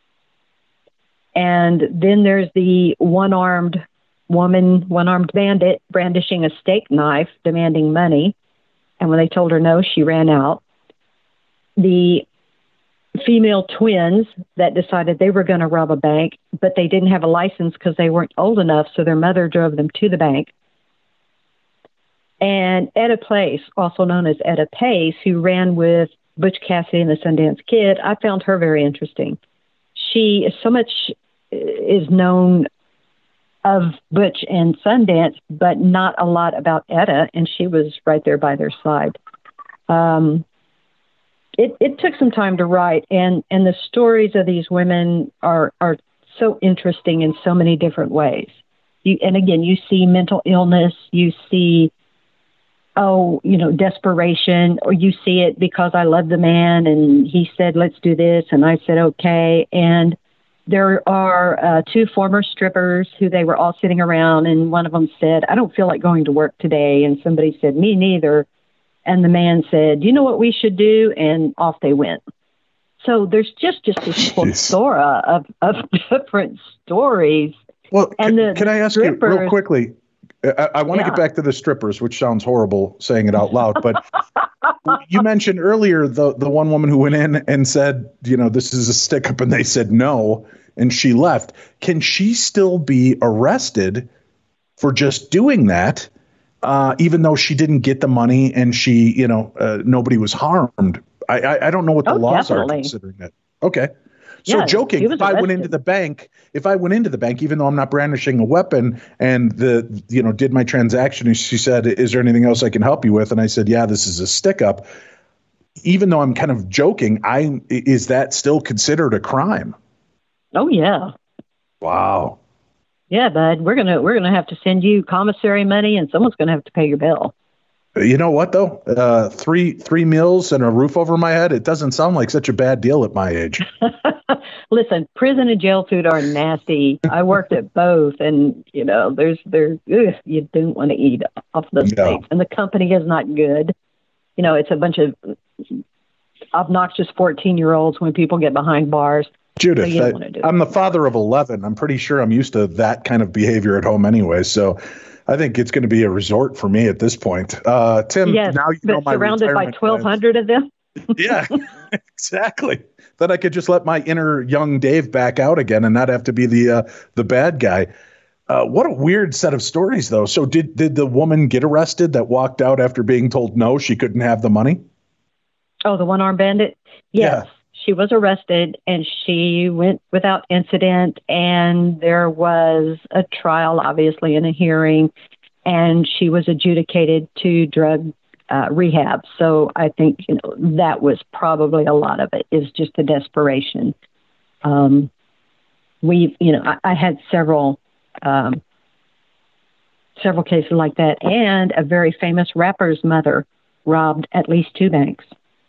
And then there's the one-armed woman, one-armed bandit brandishing a steak knife, demanding money. And when they told her no, she ran out. The female twins that decided they were going to rob a bank, but they didn't have a license because they weren't old enough, so their mother drove them to the bank. And Etta Place, also known as Etta Pace, who ran with Butch Cassidy and the Sundance Kid, I found her very interesting. She, so much is known of Butch and Sundance, but not a lot about Etta, and she was right there by their side. Um, it, it took some time to write, and, and the stories of these women are, are so interesting in so many different ways. You, and again, you see mental illness, you see, oh, you know, desperation, or you see it because I love the man and he said, let's do this. And I said, okay. And there are uh, two former strippers who they were all sitting around, and one of them said, I don't feel like going to work today. And somebody said, me neither. And the man said, you know what we should do? And off they went. So there's just, just this plethora of, of different stories. Well, and can, the can I ask you real quickly? I, I want to yeah. get back to the strippers, which sounds horrible saying it out loud, but you mentioned earlier the, the one woman who went in and said, you know, this is a stick up, and they said no, and she left. Can she still be arrested for just doing that, uh, even though she didn't get the money and she, you know, uh, nobody was harmed? I, I, I don't know what the oh, laws definitely. are considering that. Okay. So yeah, joking, if I went into the bank, if I went into the bank, even though I'm not brandishing a weapon, and the, you know, did my transaction, and she said, is there anything else I can help you with? And I said, yeah, this is a stick up. Even though I'm kind of joking, I is that still considered a crime? Oh, yeah. Wow. Yeah, bud, we're going to, we're going to have to send you commissary money, and someone's going to have to pay your bill. You know what, though? Uh, three three meals and a roof over my head, it doesn't sound like such a bad deal at my age. Listen, prison and jail food are nasty. I worked at both, and, you know, there's there ugh, you don't want to eat off those No. things. And the company is not good. You know, it's a bunch of obnoxious fourteen-year-olds when people get behind bars. Judith, so you don't I, wanna do I'm the father of eleven. I'm pretty sure I'm used to that kind of behavior at home anyway, so I think it's going to be a resort for me at this point. Uh, Tim, yes, now you know my surrounded by twelve hundred of them. Yeah, exactly. Then I could just let my inner young Dave back out again and not have to be the uh, the bad guy. Uh, what a weird set of stories, though. So did did the woman get arrested that walked out after being told no, she couldn't have the money? Oh, the one-armed bandit? Yes. Yeah. She was arrested, and she went without incident, and there was a trial, obviously, and a hearing, and she was adjudicated to drug uh, rehab. So I think, you know, that was probably a lot of it, is just the desperation. Um, we, you know, I, I had several, um, several cases like that, and a very famous rapper's mother robbed at least two banks.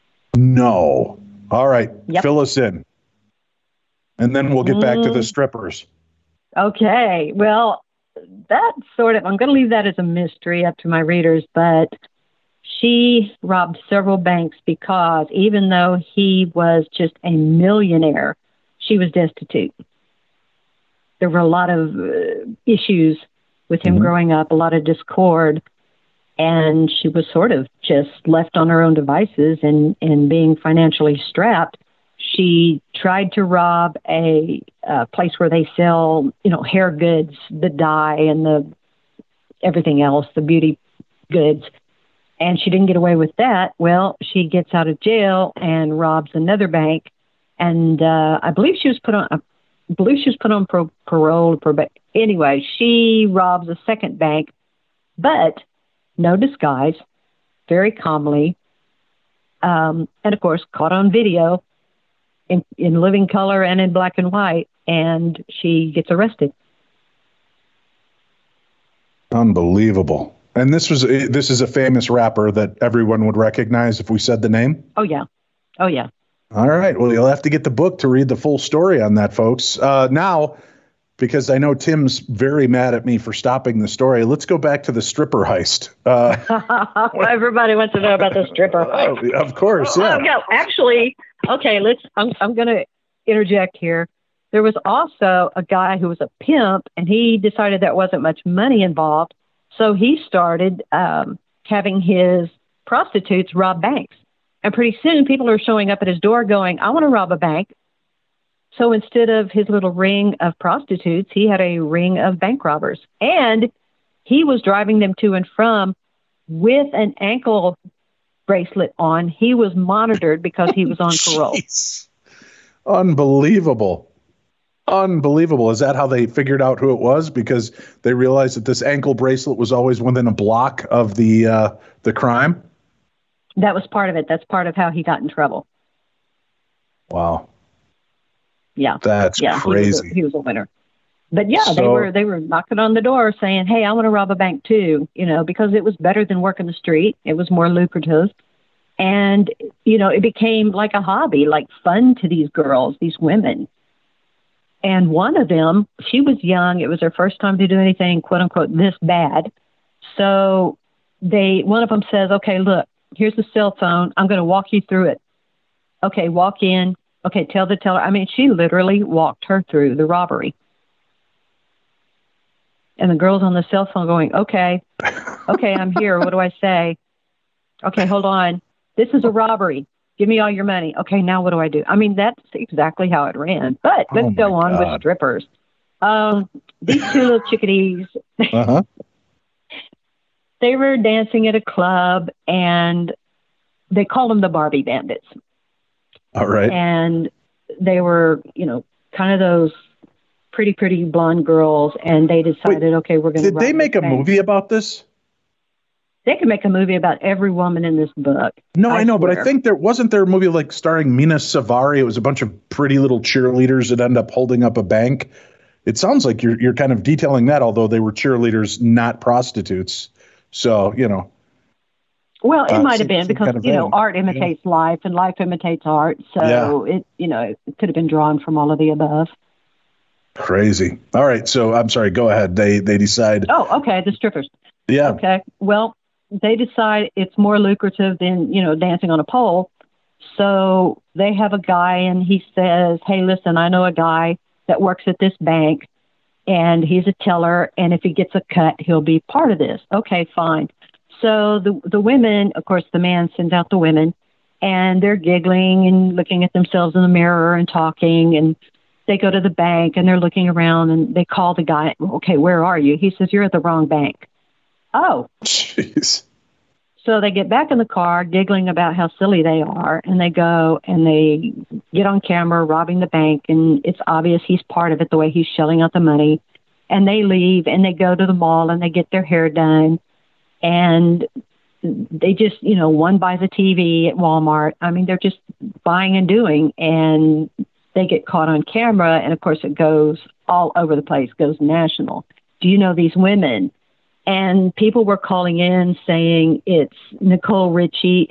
No. All right. Yep. Fill us in. And then we'll get back to the strippers. Okay. Well, that's sort of, I'm going to leave that as a mystery up to my readers, but she robbed several banks because even though he was just a millionaire, she was destitute. There were a lot of uh, issues with him mm-hmm. growing up, a lot of discord. And she was sort of just left on her own devices, and, and being financially strapped, she tried to rob a, a place where they sell, you know, hair goods, the dye and the everything else, the beauty goods. And she didn't get away with that. Well, she gets out of jail and robs another bank. And uh, I believe she was put on, I believe she was put on pro, parole. Proba- anyway, she robs a second bank, but no disguise, very calmly, um, and of course caught on video in, in living color and in black and white, and she gets arrested. Unbelievable. And this was this is a famous rapper that everyone would recognize if we said the name? Oh, yeah. Oh, yeah. All right. Well, you'll have to get the book to read the full story on that, folks. Uh, now, because I know Tim's very mad at me for stopping the story, let's go back to the stripper heist. Uh, Everybody wants to know about the stripper heist. Oh, of course, yeah. Oh, no, actually, okay, let's. I'm, I'm going to interject here. There was also a guy who was a pimp, and he decided there wasn't much money involved. So he started um, having his prostitutes rob banks. And pretty soon people are showing up at his door going, I want to rob a bank. So instead of his little ring of prostitutes, he had a ring of bank robbers. And he was driving them to and from with an ankle bracelet on. He was monitored because he was on parole. Jeez. Unbelievable. Unbelievable. Is that how they figured out who it was? Because they realized that this ankle bracelet was always within a block of the uh, the crime? That was part of it. That's part of how he got in trouble. Wow. Yeah. That's yeah, crazy. He was, a, he was a winner. But yeah, so, they were they were knocking on the door saying, hey, I want to rob a bank too, you know, because it was better than working the street. It was more lucrative. And, you know, it became like a hobby, like fun to these girls, these women. And one of them, she was young. It was her first time to do anything, quote unquote, this bad. So they, one of them says, okay, look, here's the cell phone. I'm going to walk you through it. Okay, walk in. Okay, tell the teller. I mean, she literally walked her through the robbery. And the girl's on the cell phone going, okay, okay, I'm here. What do I say? Okay, hold on. This is a robbery. Give me all your money. Okay, now what do I do? I mean, that's exactly how it ran. But let's oh go on God. with strippers. Um, these two little chickadees, uh-huh. they were dancing at a club, and they called them the Barbie Bandits. All right. And they were, you know, kind of those pretty, pretty blonde girls, and they decided, Wait, okay, we're going to. Did they make a bank. movie about this? They could make a movie about every woman in this book. No, I, I know, swear. but I think there wasn't there a movie like starring Mina Savari. It was a bunch of pretty little cheerleaders that end up holding up a bank. It sounds like you're you're kind of detailing that, although they were cheerleaders, not prostitutes. So, you know. Well, it uh, might have been because, kind of you know, thing. art imitates yeah. life and life imitates art. So yeah. it, you know, it could have been drawn from all of the above. Crazy. All right. So I'm sorry. Go ahead. They they decide. Oh, okay. The strippers. Yeah. Okay. Well, they decide it's more lucrative than, you know, dancing on a pole. So they have a guy and he says, hey, listen, I know a guy that works at this bank and he's a teller. And if he gets a cut, he'll be part of this. Okay, fine. So the the women, of course, the man sends out the women and they're giggling and looking at themselves in the mirror and talking. And they go to the bank and they're looking around and they call the guy. Okay, where are you? He says, you're at the wrong bank. Oh, jeez. So they get back in the car, giggling about how silly they are, and they go and they get on camera robbing the bank, and it's obvious he's part of it, the way he's shelling out the money. And they leave, and they go to the mall, and they get their hair done, and they just, you know, one buys a T V at Walmart. I mean, they're just buying and doing, and they get caught on camera, and, of course, it goes all over the place, goes national. Do you know these women? And people were calling in saying it's Nicole Richie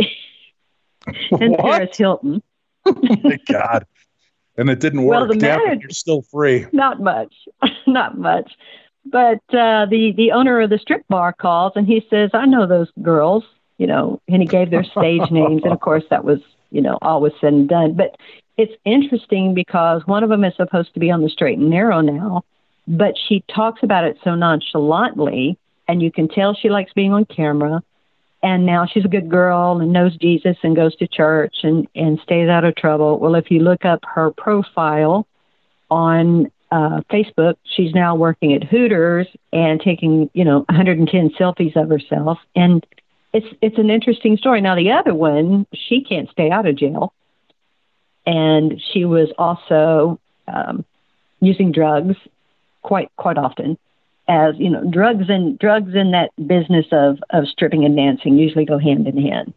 and what? Paris Hilton. Oh, my God. And it didn't work. Well, the Damn manager, it, you're still free. Not much. Not much. But uh, the, the owner of the strip bar calls, and he says, I know those girls, you know, and he gave their stage names. And, of course, that was, you know, all was said and done. But it's interesting because one of them is supposed to be on the straight and narrow now, but she talks about it so nonchalantly. And you can tell she likes being on camera. And now she's a good girl and knows Jesus and goes to church and, and stays out of trouble. Well, if you look up her profile on uh, Facebook, she's now working at Hooters and taking, you know, one hundred ten selfies of herself. And it's it's an interesting story. Now, the other one, she can't stay out of jail. And she was also um, using drugs quite quite often. As you know, drugs and drugs in that business of, of stripping and dancing usually go hand in hand.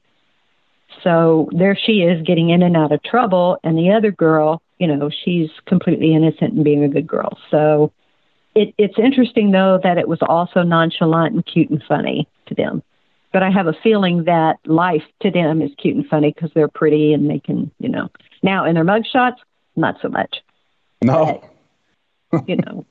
So there she is getting in and out of trouble. And the other girl, you know, she's completely innocent and being a good girl. So it, it's interesting, though, that it was also nonchalant and cute and funny. to them. But I have a feeling that life to them is cute and funny because they're pretty and they can, you know. Now, in their mugshots, not so much. No. But, you know.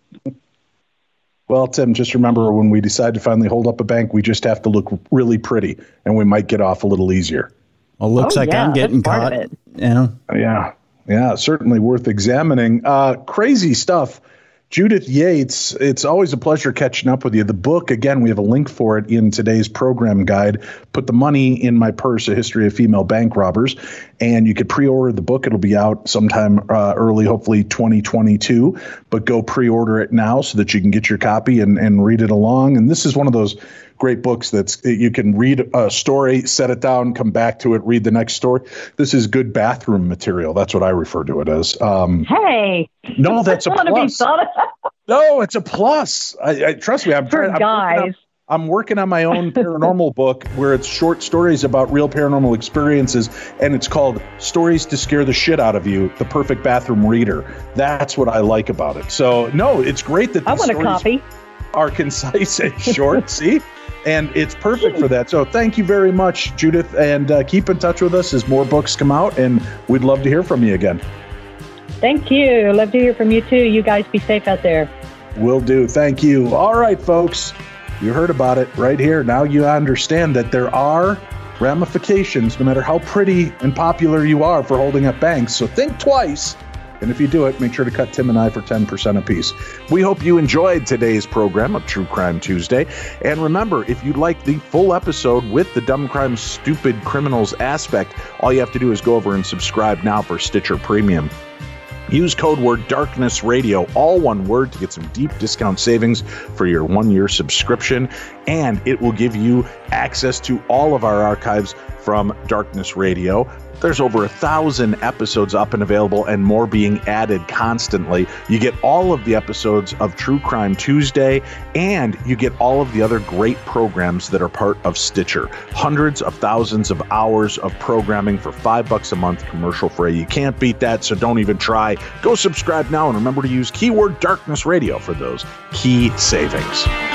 Well, Tim, just remember when we decide to finally hold up a bank, we just have to look really pretty, and we might get off a little easier. Well, looks oh, like yeah, I'm getting that's part caught. of it. Yeah. Yeah. Yeah. Certainly worth examining. Uh, crazy stuff. Judith Yates, it's always a pleasure catching up with you. The book, again, we have a link for it in today's program guide. Put the Money in My Purse, A History of Female Bank Robbers. And you could pre-order the book. It'll be out sometime uh, early, hopefully twenty twenty-two. But go pre-order it now so that you can get your copy and, and read it along. And this is one of those great books that's you can read a story, set it down, come back to it, read the next story. This is good bathroom material. That's what I refer to it as. Um, hey. No, that's a I want to be plus. thought of. No, it's a plus. I, I trust me. I'm For trying. I'm guys. working, on, I'm working on my own paranormal book where it's short stories about real paranormal experiences, and it's called "Stories to Scare the Shit Out of You: The Perfect Bathroom Reader." That's what I like about it. So, no, it's great that I these want a stories copy. are concise and short. See. And it's perfect for that. So thank you very much, Judith, and uh, keep in touch with us as more books come out, and we'd love to hear from you again. Thank you. Love to hear from you, too. You guys be safe out there. Will do. Thank you. All right, folks, you heard about it right here. Now you understand that there are ramifications, no matter how pretty and popular you are, for holding up banks. So think twice. And if you do it, make sure to cut Tim and I for ten percent apiece. We hope you enjoyed today's program of True Crime Tuesday. And remember, if you'd like the full episode with the Dumb Crime Stupid Criminals aspect, all you have to do is go over and subscribe now for Stitcher Premium. Use code word Darkness Radio, all one word, to get some deep discount savings for your one-year subscription. And it will give you access to all of our archives from Darkness Radio. There's over a thousand episodes up and available, and more being added constantly. You get all of the episodes of True Crime Tuesday, and you get all of the other great programs that are part of Stitcher. Hundreds of thousands of hours of programming for five bucks a month, commercial free. You can't beat that, so don't even try. Go subscribe now, and remember to use keyword Darkness Radio for those key savings.